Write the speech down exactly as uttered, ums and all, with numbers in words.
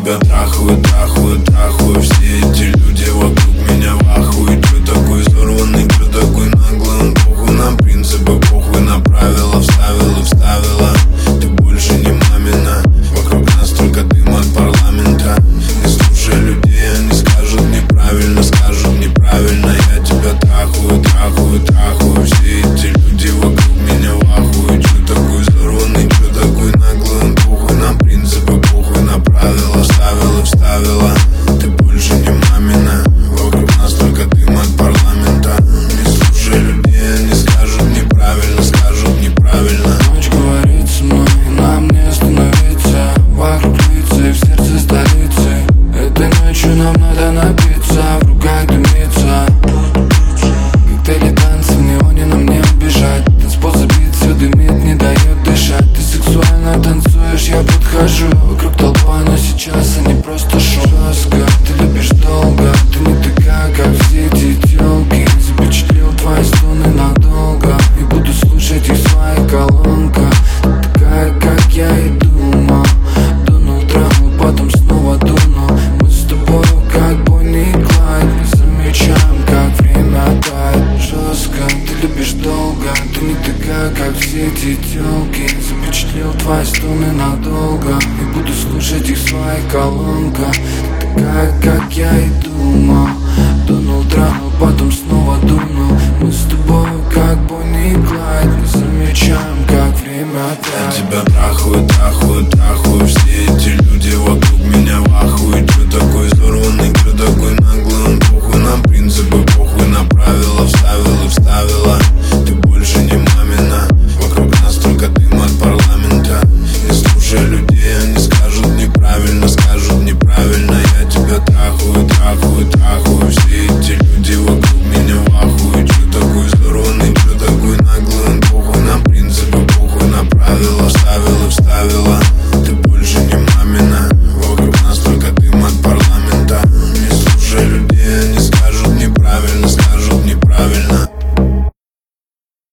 тебя трахаю, трахаю, трахаю. Все эти люди вокруг меня в ахуе. Чё такой взорванный, чё такой наглый? Похуй на принципы, похуй на правила. Вставил и вставила, ты больше не мамина. Вокруг нас только дым от парламента. Не слушай людей, они скажут неправильно, скажут неправильно. Я тебя трахаю, трахаю, трахаю. Все эти люди вокруг меня в ахуе. Чё такой взорванный, чё такой наглый? Похуй на принципы, похуй на правила. Вставил и вставила, ты больше не мамина. Вокруг нас только дым от парламента. Не слушай людей, они скажут неправильно, скажут неправильно. Ночь говорит со мной, нам не остановиться. Вокруг лица и в сердце столицы. Этой ночью нам надо напиться, в руках дымится. Коктейли, танцы в неоне, нам не убежать. Танцпол забит, все дымит, не дает дышать. Ты сексуально танцуешь, я подхожу. Вокруг толпа, но сейчас они просто шоу. Жестко, ты любишь долго. Ты не такая, как все эти тёлки. Запечатлел твои стоны надолго и буду слушать их в своей колонках. Ты такая, как я и думал. Дунул, травму, потом снова дунул. Мы с тобой как Бонни и Клайд. Мы замечаем, как время тает. Жестко, ты любишь долго. Ты не такая, как все эти тёлки. Запечатлел твои стоны надолго и буду слушать их в своей колонках. Ты такая, как я и думал.